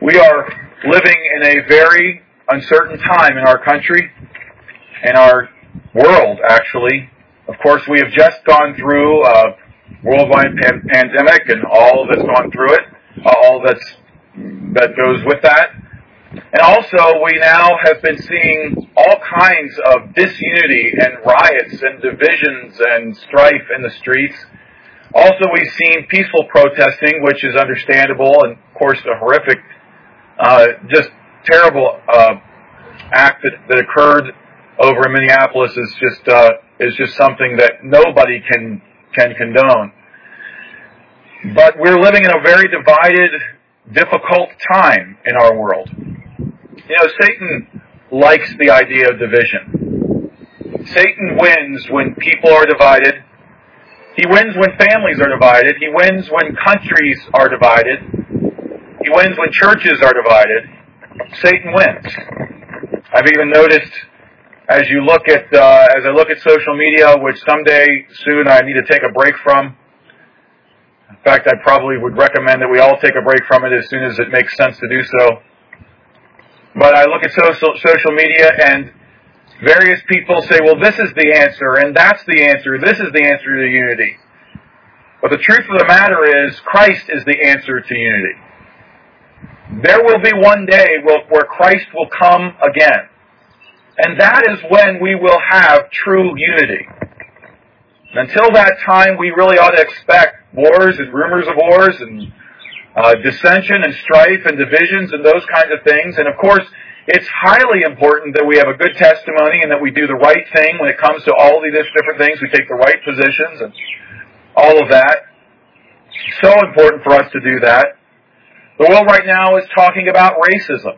We are living in a very uncertain time in our country, in our world, actually. Of course, we have just gone through a worldwide pandemic and all that's gone through it, all that goes with that. And also, we now have been seeing all kinds of disunity and riots and divisions and strife in the streets. Also, we've seen peaceful protesting, which is understandable, and of course, the horrific, just terrible act that occurred over in Minneapolis is just something that nobody can condone. But we're living in a very divided, difficult time in our world. You know, Satan likes the idea of division. Satan wins when people are divided. He wins when families are divided. He wins when countries are divided. He wins when churches are divided. Satan wins. I've even noticed as I look at social media, which someday soon I need to take a break from. In fact, I probably would recommend that we all take a break from it as soon as it makes sense to do so. But I look at social media and various people say, well, this is the answer, and that's the answer. This is the answer to unity. But the truth of the matter is, Christ is the answer to unity. There will be one day where Christ will come again. And that is when we will have true unity. Until that time, we really ought to expect wars and rumors of wars and dissension and strife and divisions and those kinds of things. And of course, it's highly important that we have a good testimony and that we do the right thing when it comes to all these different things. We take the right positions and all of that. So important for us to do that. The world right now is talking about racism.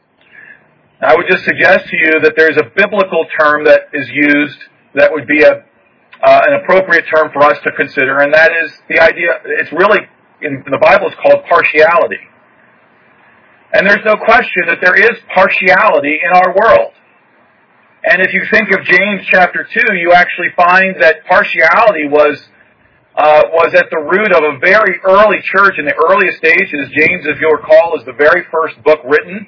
I would just suggest to you that there's a biblical term that is used that would be an appropriate term for us to consider, and that is the idea, it's really, in the Bible, it's called partiality. And there's no question that there is partiality in our world. And if you think of James chapter 2, you actually find that partiality was at the root of a very early church in the earliest stages. James, if you'll recall, is the very first book written.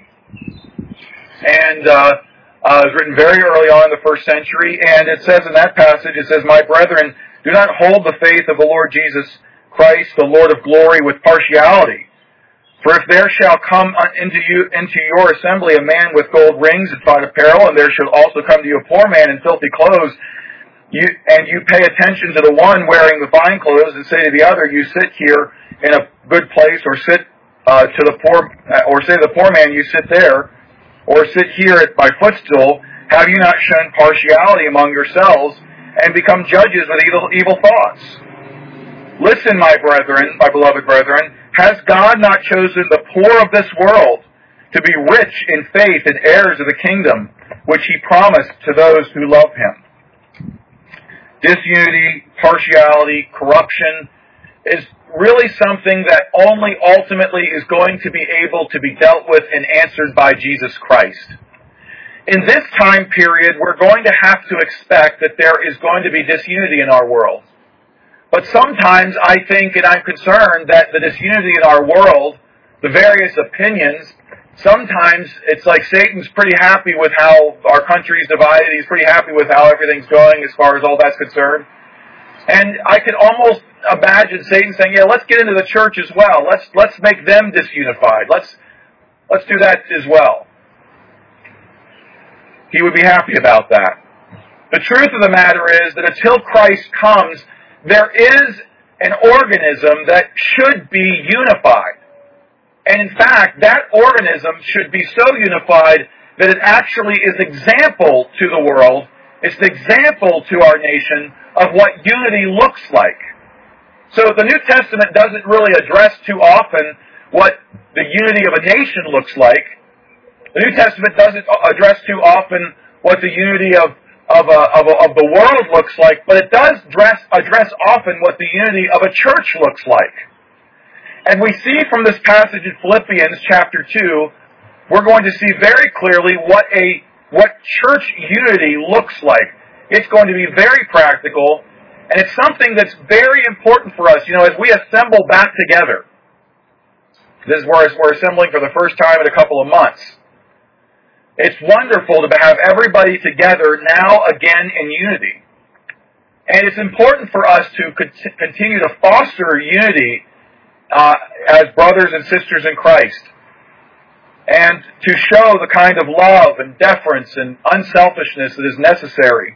And it was written very early on in the first century. And it says in that passage, it says, "My brethren, do not hold the faith of the Lord Jesus Christ, the Lord of glory, with partiality. For if there shall come into your assembly a man with gold rings and fine apparel, and there shall also come to you a poor man in filthy clothes, and you pay attention to the one wearing the fine clothes, and say to the other, you sit here in a good place, or sit to the poor, or say to the poor man, you sit there, or sit here at my footstool, have you not shown partiality among yourselves, and become judges with evil thoughts? Listen, my brethren, my beloved brethren, has God not chosen the poor of this world to be rich in faith and heirs of the kingdom, which he promised to those who love him?" Disunity, partiality, corruption is really something that only ultimately is going to be able to be dealt with and answered by Jesus Christ. In this time period, we're going to have to expect that there is going to be disunity in our world. But sometimes I think, and I'm concerned, that the disunity in our world, the various opinions, sometimes it's like Satan's pretty happy with how our country's divided. He's pretty happy with how everything's going as far as all that's concerned. And I could almost imagine Satan saying, "Yeah, let's get into the church as well. Let's make them disunified. Let's do that as well." He would be happy about that. The truth of the matter is that until Christ comes, there is an organism that should be unified. And in fact, that organism should be so unified that it actually is example to the world. It's an example to our nation of what unity looks like. So the New Testament doesn't really address too often what the unity of a nation looks like. The New Testament doesn't address too often what the unity of the world looks like, but it does address often what the unity of a church looks like. And we see from this passage in Philippians chapter 2, we're going to see very clearly what church unity looks like. It's going to be very practical, and it's something that's very important for us. You know, as we assemble back together, This is where we're assembling for the first time in a couple of months. It's wonderful to have everybody together now again in unity. And it's important for us to continue to foster unity as brothers and sisters in Christ, and to show the kind of love and deference and unselfishness that is necessary.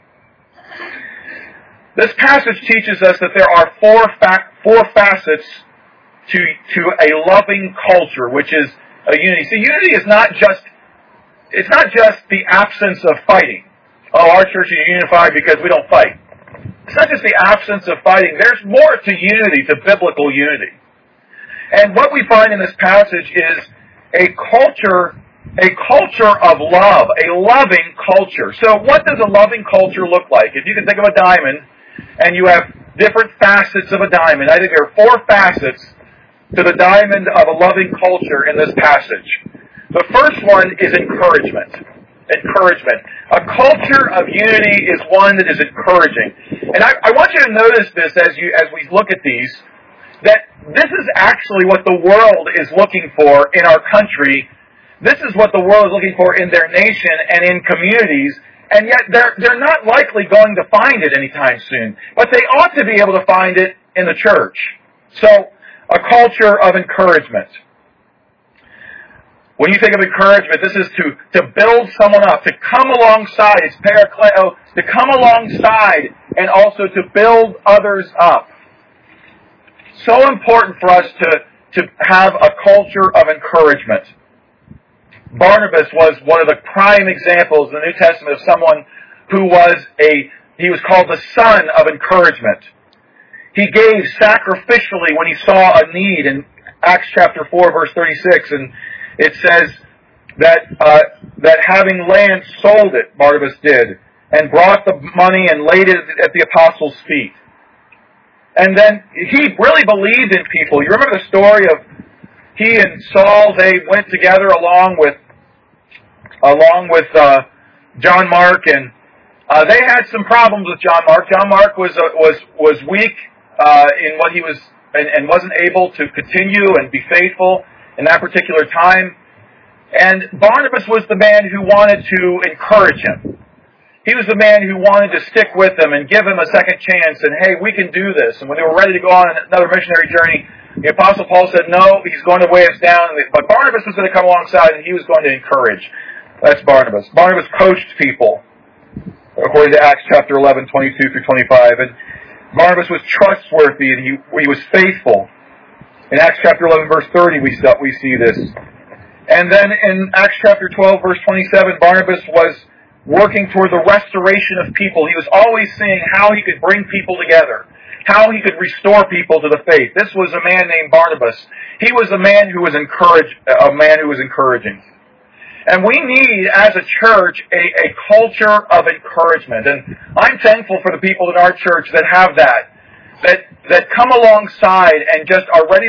This passage teaches us that there are four facets to a loving culture, which is a unity. See, unity is not just the absence of fighting. Oh, our church is unified because we don't fight. It's not just the absence of fighting. There's more to unity, to biblical unity. And what we find in this passage is a culture of love, a loving culture. So what does a loving culture look like? If you can think of a diamond, and you have different facets of a diamond, I think there are four facets to the diamond of a loving culture in this passage. The first one is encouragement. Encouragement. A culture of unity is one that is encouraging. And I want you to notice this as we look at these, that this is actually what the world is looking for in our country. This is what the world is looking for in their nation and in communities, and yet they're not likely going to find it anytime soon. But they ought to be able to find it in the church. So, a culture of encouragement. When you think of encouragement, this is to build someone up, to come alongside, it's parakleo, to come alongside and also to build others up. So important for us to have a culture of encouragement. Barnabas was one of the prime examples in the New Testament of someone who he was called the son of encouragement. He gave sacrificially when he saw a need in Acts chapter 4 verse 36, and it says that having land sold it, Barnabas did, and brought the money and laid it at the apostles' feet. And then he really believed in people. You remember the story of he and Saul, they went together along with John Mark, and they had some problems with John Mark. John Mark was weak in what he was, and wasn't able to continue and be faithful in that particular time. And Barnabas was the man who wanted to encourage him. He was the man who wanted to stick with him and give him a second chance, and hey, we can do this. And when they were ready to go on another missionary journey, the Apostle Paul said, no, he's going to weigh us down. But Barnabas was going to come alongside, and he was going to encourage. That's Barnabas. Barnabas coached people, according to Acts chapter 11, 22 through 25. And Barnabas was trustworthy, and he was faithful. In Acts chapter 11, verse 30, we see this. And then in Acts chapter 12, verse 27, Barnabas was working toward the restoration of people. He was always seeing how he could bring people together, how he could restore people to the faith. This was a man named Barnabas. He was a man who was encouraging. And we need, as a church, a culture of encouragement. And I'm thankful for the people in our church that have that come alongside and just are ready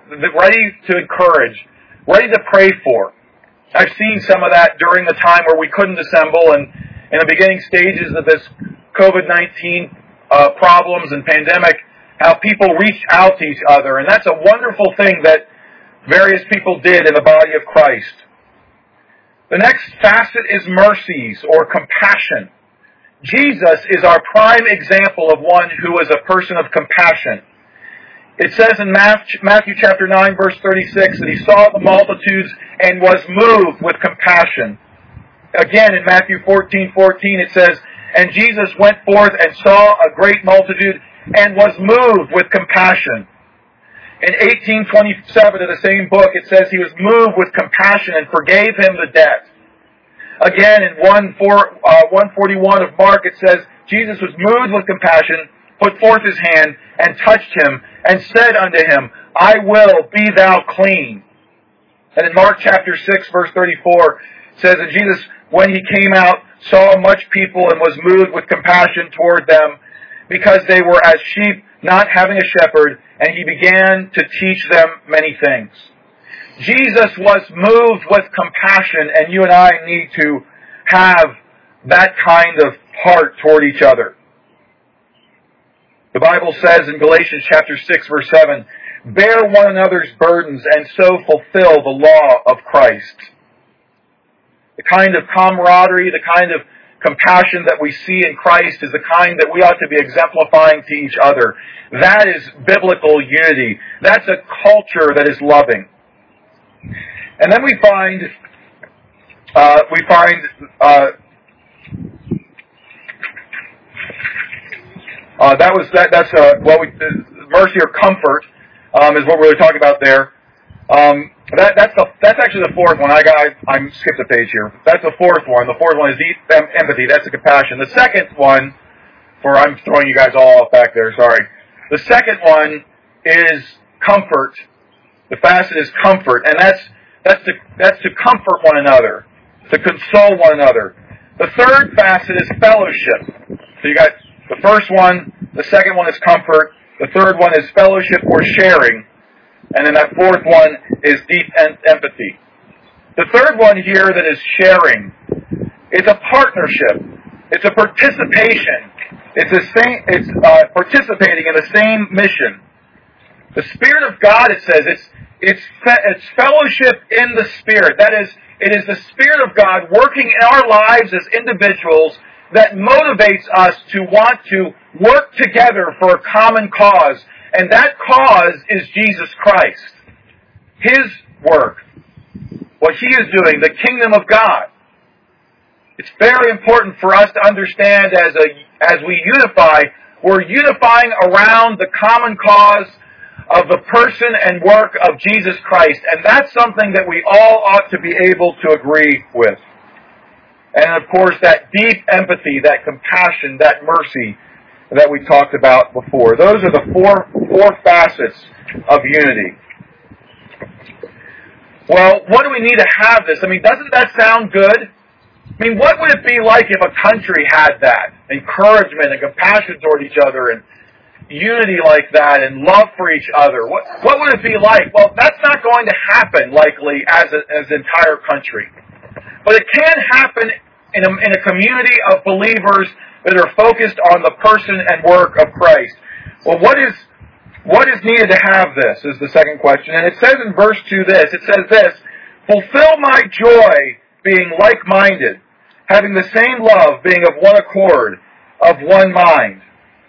to encourage, ready to pray for. I've seen some of that during the time where we couldn't assemble, and in the beginning stages of this COVID-19 problems and pandemic, how people reached out to each other. And that's a wonderful thing that various people did in the body of Christ. The next facet is mercies or compassion. Jesus is our prime example of one who was a person of compassion. It says in Matthew chapter 9, verse 36, that he saw the multitudes and was moved with compassion. Again, in Matthew 14:14, it says, and Jesus went forth and saw a great multitude and was moved with compassion. In 18:27 of the same book, it says he was moved with compassion and forgave him the debt. Again, in 141 of Mark, it says Jesus was moved with compassion, put forth his hand, and touched him, and said unto him, I will, be thou clean. And in Mark chapter 6, verse 34, it says that Jesus, when he came out, saw much people and was moved with compassion toward them, because they were as sheep not having a shepherd, and he began to teach them many things. Jesus was moved with compassion, and you and I need to have that kind of heart toward each other. The Bible says in Galatians chapter 6, verse 7, bear one another's burdens and so fulfill the law of Christ. The kind of camaraderie, the kind of compassion that we see in Christ is the kind that we ought to be exemplifying to each other. That is biblical unity. That's a culture that is loving. And then we find mercy or comfort is what we're really talking about there. That's actually the fourth one. I skipped a page here. That's the fourth one. The fourth one is deep empathy. That's the compassion. The second one, I'm throwing you guys all off back there. Sorry. The second one is comfort. The facet is comfort, and that's to comfort one another, to console one another. The third facet is fellowship. So you got the first one, the second one is comfort, the third one is fellowship or sharing, and then that fourth one is deep empathy. The third one here that is sharing, it's a partnership, it's a participation, it's participating in the same mission. The Spirit of God, it says, it's fellowship in the Spirit. That is, it is the Spirit of God working in our lives as individuals that motivates us to want to work together for a common cause. And that cause is Jesus Christ. His work. What He is doing, the kingdom of God. It's very important for us to understand as we unify, we're unifying around the common cause of the person and work of Jesus Christ. And that's something that we all ought to be able to agree with. And of course, that deep empathy, that compassion, that mercy that we talked about before. Those are the four facets of unity. Well, what do we need to have this? I mean, doesn't that sound good? I mean, what would it be like if a country had that? Encouragement and compassion toward each other and unity like that and love for each other. What would it be like? Well, that's not going to happen likely as an entire country. But it can happen in a community of believers that are focused on the person and work of Christ. Well, what is needed to have this is the second question. And it says in verse 2 this. It says this, fulfill my joy being like-minded, having the same love, being of one accord, of one mind.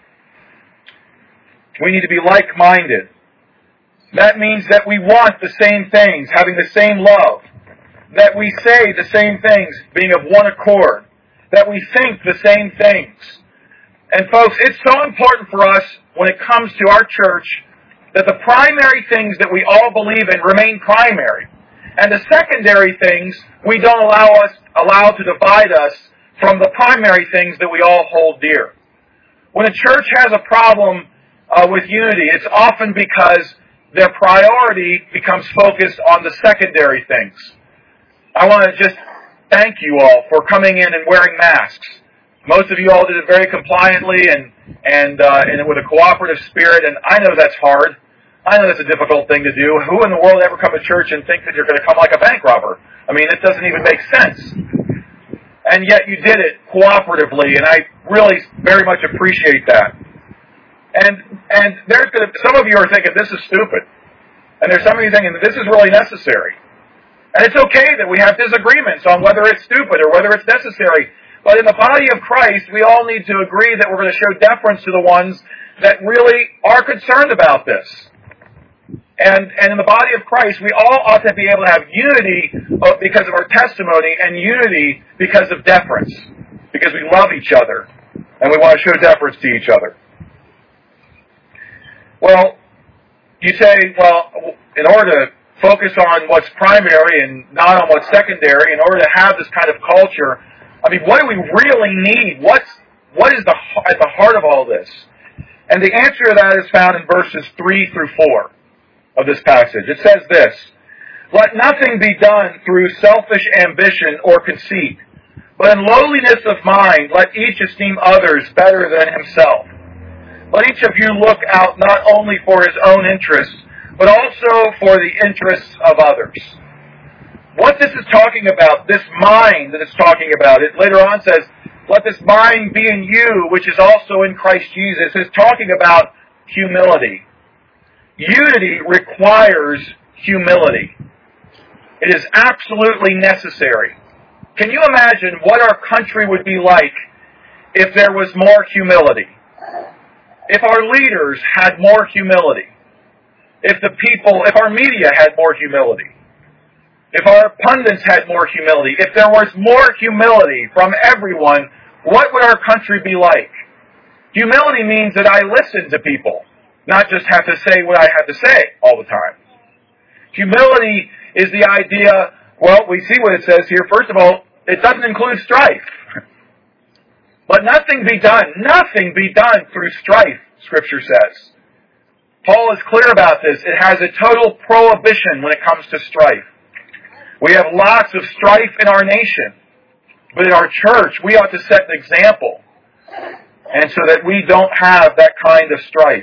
We need to be like-minded. That means that we want the same things, having the same love. That we say the same things, being of one accord. That we think the same things. And folks, it's so important for us when it comes to our church that the primary things that we all believe in remain primary. And the secondary things we don't allow to divide us from the primary things that we all hold dear. When a church has a problem with unity, it's often because their priority becomes focused on the secondary things. I want to just thank you all for coming in and wearing masks. Most of you all did it very compliantly and with a cooperative spirit, and I know that's hard. I know that's a difficult thing to do. Who in the world ever come to church and think that you're going to come like a bank robber? I mean, it doesn't even make sense. And yet you did it cooperatively, and I really very much appreciate that. And there's some of you are thinking, this is stupid. And there's some of you thinking, this is really necessary. And it's okay that we have disagreements on whether it's stupid or whether it's necessary. But in the body of Christ, we all need to agree that we're going to show deference to the ones that really are concerned about this. And in the body of Christ, we all ought to be able to have unity because of our testimony and unity because of deference. Because we love each other and we want to show deference to each other. Well, you say, well, in order to focus on what's primary and not on what's secondary, in order to have this kind of culture, I mean, what do we really need? What is at the heart of all this? And the answer to that is found in verses 3 through 4 of this passage. It says this, let nothing be done through selfish ambition or conceit, but in lowliness of mind let each esteem others better than himself. Let each of you look out not only for his own interests, but also for the interests of others. What this is talking about, this mind that it's talking about, it later on says, let this mind be in you, which is also in Christ Jesus, is talking about humility. unity requires humility. It is absolutely necessary. Can you imagine what our country would be like if there was more humility? If our leaders had more humility? If our media had more humility? If our pundits had more humility? If there was more humility from everyone, what would our country be like? Humility means that I listen to people, not just have to say what I have to say all the time. Humility is the idea, well, we see what it says here. First of all, it doesn't include strife. Let nothing be done through strife, Scripture says. Paul is clear about this. It has a total prohibition when it comes to strife. We have lots of strife in our nation, but in our church, we ought to set an example, and so that we don't have that kind of strife.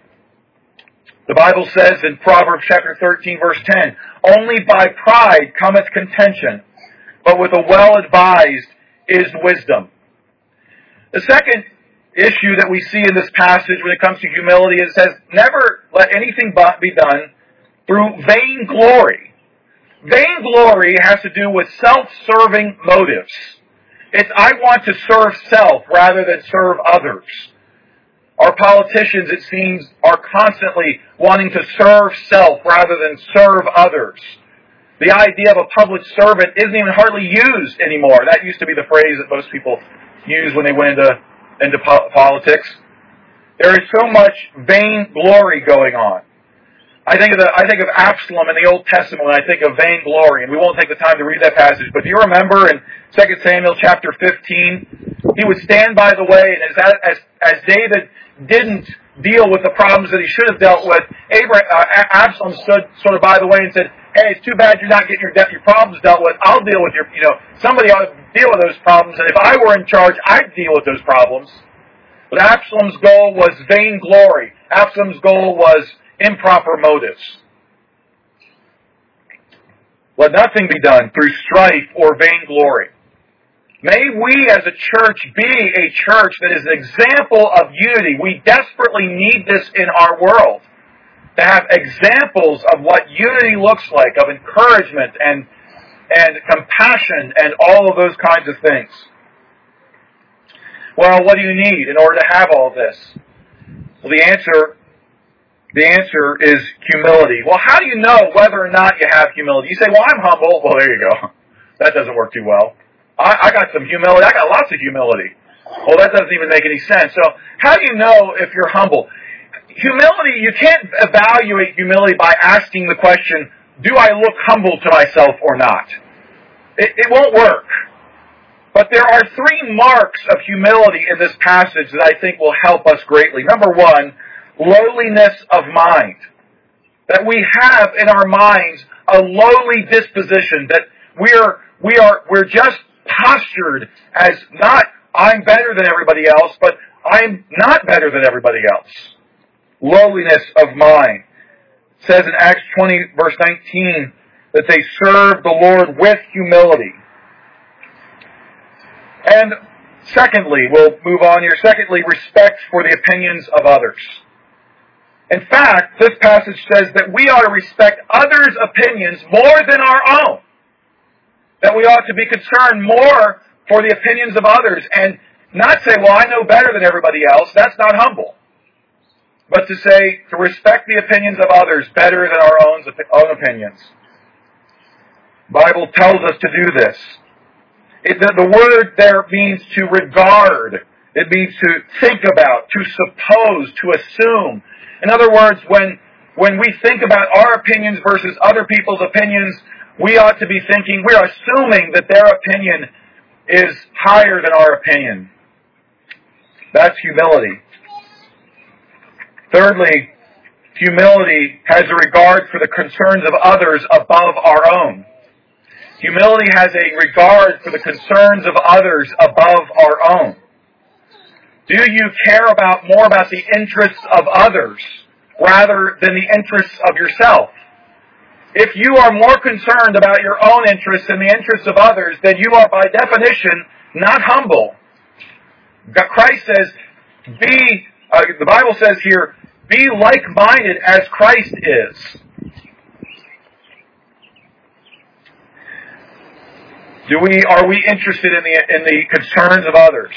The Bible says in Proverbs chapter 13, verse 10, only by pride cometh contention, but with a well-advised is wisdom. The second issue that we see in this passage when it comes to humility, it says, never let anything be done through vain glory. Vain glory has to do with self-serving motives. It's I want to serve self rather than serve others. Our politicians, it seems, are constantly wanting to serve self rather than serve others. The idea of a public servant isn't even hardly used anymore. That used to be the phrase that most people used when they went into politics. There is so much vain glory going on. I think of Absalom in the Old Testament when I think of vain glory, and we won't take the time to read that passage, but do you remember in 2 Samuel chapter 15, he would stand by the way, and as David didn't deal with the problems that he should have dealt with, Absalom stood sort of by the way and said, hey, it's too bad you're not getting your problems dealt with. I'll deal with somebody ought to deal with those problems, and if I were in charge, I'd deal with those problems. But Absalom's goal was vain glory. Absalom's goal was improper motives. Let nothing be done through strife or vainglory. May we as a church be a church that is an example of unity. We desperately need this in our world. To have examples of what unity looks like, of encouragement and compassion and all of those kinds of things. Well, what do you need in order to have all this? Well, the answer is humility. Well, how do you know whether or not you have humility? You say, well, I'm humble. Well, there you go. That doesn't work too well. I got some humility. I got lots of humility. Well, that doesn't even make any sense. So how do you know if you're humble? Humility, you can't evaluate humility by asking the question, do I look humble to myself or not? It won't work. But there are three marks of humility in this passage that I think will help us greatly. Number one, lowliness of mind. That we have in our minds a lowly disposition, that we're just postured as not I'm better than everybody else, but I'm not better than everybody else. Lowliness of mind. It says in Acts 20 verse 19 that they served the Lord with humility. And secondly, we'll move on here. Secondly, respect for the opinions of others. In fact, this passage says that we ought to respect others' opinions more than our own. That we ought to be concerned more for the opinions of others and not say, well, I know better than everybody else. That's not humble. But to say, to respect the opinions of others better than our own opinions. The Bible tells us to do this. The word there means to regard. It means to think about, to suppose, to assume. In other words, when we think about our opinions versus other people's opinions, we ought to be thinking, we're assuming that their opinion is higher than our opinion. That's humility. Thirdly, humility has a regard for the concerns of others above our own. Humility has a regard for the concerns of others above our own. Do you care more about the interests of others rather than the interests of yourself? If you are more concerned about your own interests than the interests of others, then you are by definition not humble. Christ says, the Bible says here, be like-minded as Christ is. Are we interested in the concerns of others?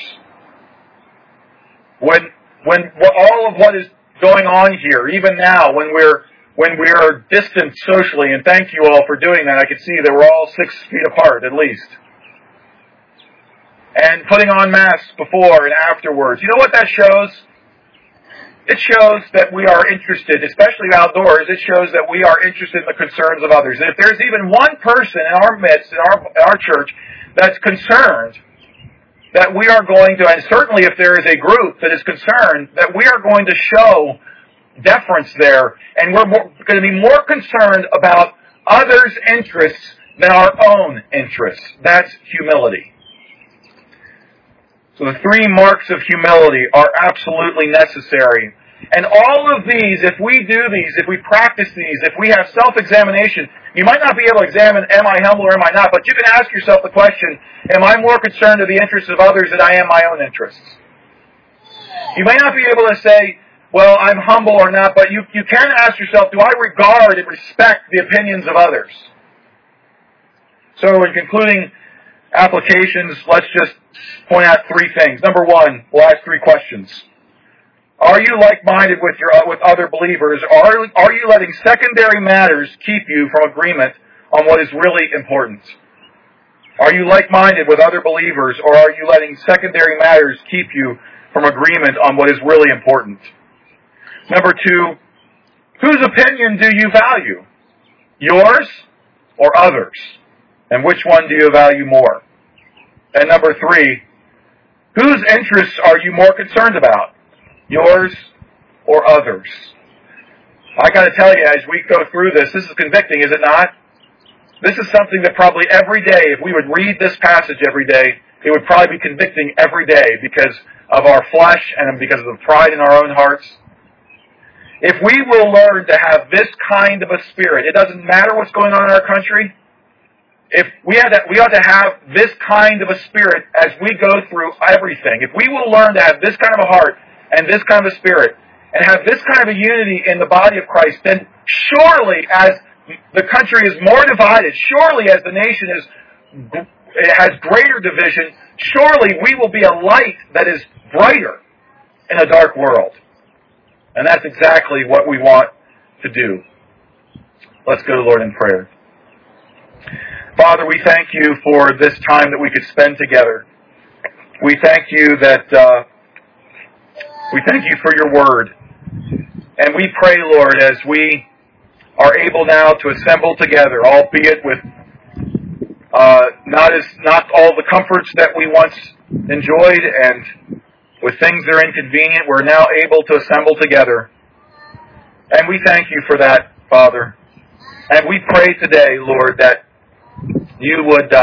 When all of what is going on here, even now, when we are distant socially, and thank you all for doing that. I can see that we're all 6 feet apart at least. And putting on masks before and afterwards. You know what that shows? It shows that we are interested, especially outdoors, it shows that we are interested in the concerns of others. And if there's even one person in our midst, in our church, that's concerned, that we are going to, and certainly if there is a group that is concerned, that we are going to show deference there, and we're going to be more concerned about others' interests than our own interests. That's humility. So the 3 marks of humility are absolutely necessary. And all of these, if we do these, if we practice these, if we have self-examination, you might not be able to examine, am I humble or am I not? But you can ask yourself the question, am I more concerned of the interests of others than I am my own interests? You may not be able to say, well, I'm humble or not, but you can ask yourself, do I regard and respect the opinions of others? So in concluding applications, let's just point out 3 things. Number 1, we'll ask 3 questions. Are you like-minded with other believers? Are you letting secondary matters keep you from agreement on what is really important? Are you like-minded with other believers, or are you letting secondary matters keep you from agreement on what is really important? Number 2, whose opinion do you value? Yours or others? And which one do you value more? And number 3, whose interests are you more concerned about? Yours or others? I got to tell you, as we go through this is convicting, is it not? This is something that probably every day, if we would read this passage every day, it would probably be convicting every day because of our flesh and because of the pride in our own hearts. If we will learn to have this kind of a spirit, it doesn't matter what's going on in our country. If we ought to have this kind of a spirit as we go through everything. If we will learn to have this kind of a heart and this kind of a spirit and have this kind of a unity in the body of Christ, then surely as the country is more divided, surely as the nation has greater division, surely we will be a light that is brighter in a dark world. And that's exactly what we want to do. Let's go to the Lord in prayer. Father, we thank you for this time that we could spend together. We thank you for your word. And we pray, Lord, as we are able now to assemble together, albeit with not all the comforts that we once enjoyed, and with things that are inconvenient, we're now able to assemble together. And we thank you for that, Father. And we pray today, Lord, that you would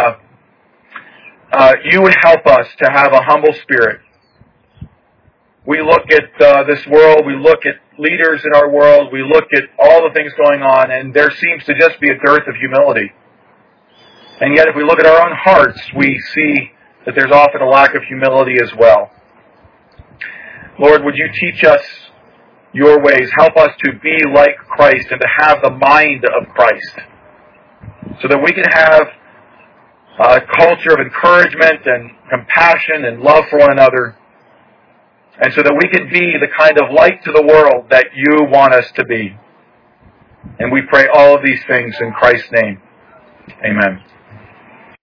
help us to have a humble spirit. We look at this world, we look at leaders in our world, we look at all the things going on, and there seems to just be a dearth of humility. And yet if we look at our own hearts, we see that there's often a lack of humility as well. Lord, would you teach us your ways? Help us to be like Christ and to have the mind of Christ, so that we can have a culture of encouragement and compassion and love for one another, and so that we can be the kind of light to the world that you want us to be. And we pray all of these things in Christ's name. Amen.